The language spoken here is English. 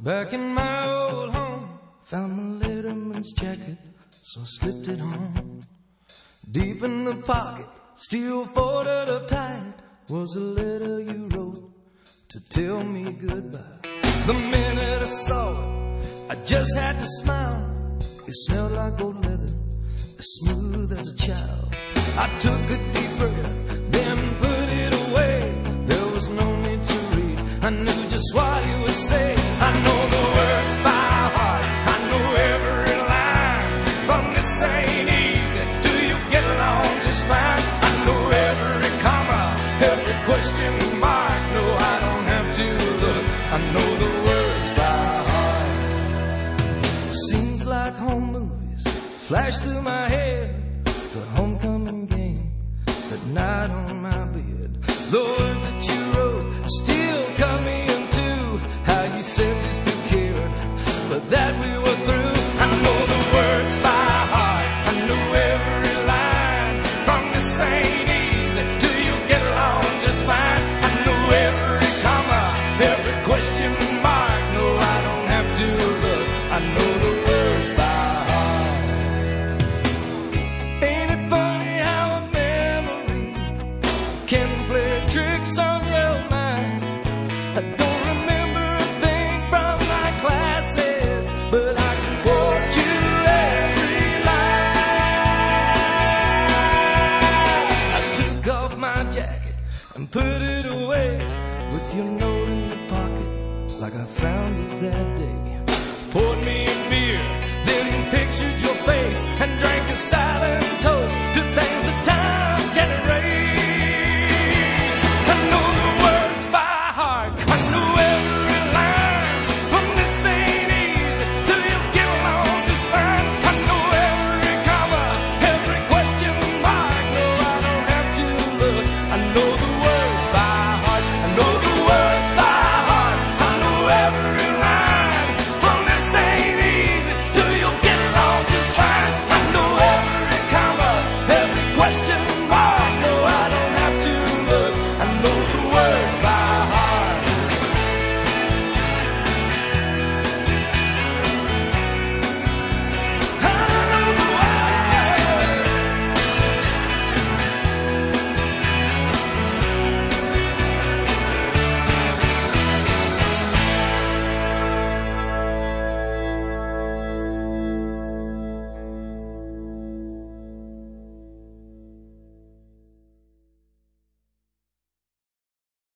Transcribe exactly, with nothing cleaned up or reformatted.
Back in my old home, found my letterman's jacket, so I slipped it on. Deep in the pocket, still folded up tight, was a letter you wrote to tell me goodbye. The minute I saw it, I just had to smile. It smelled like old leather, as smooth as a child. I took a deep breath, then put it away. There was no need to read, I knew just what you would say. I know the words by heart, I know every line. From this ain't easy till you get along just fine. I know every comma, every question mark. No, I don't have to look, I know the words by heart. Seems like home movies flash through my head. The homecoming game, that night on my bed. The words that you wrote still cut me in two. How you said you still cared, but that we were through. I know the words by heart, I know every line. From this ain't easy till you get along just fine. I know every comma, every question mark. No, I don't have to look, I know the words by heart. Ain't it funny how a memory can play tricks on your mind? I don't remember a thing from my classes, but I can quote you every line. I took off my jacket and put it away, with your note in the pocket, like I found it that day. Poured me a beer, then pictured your face, and drank a silent toast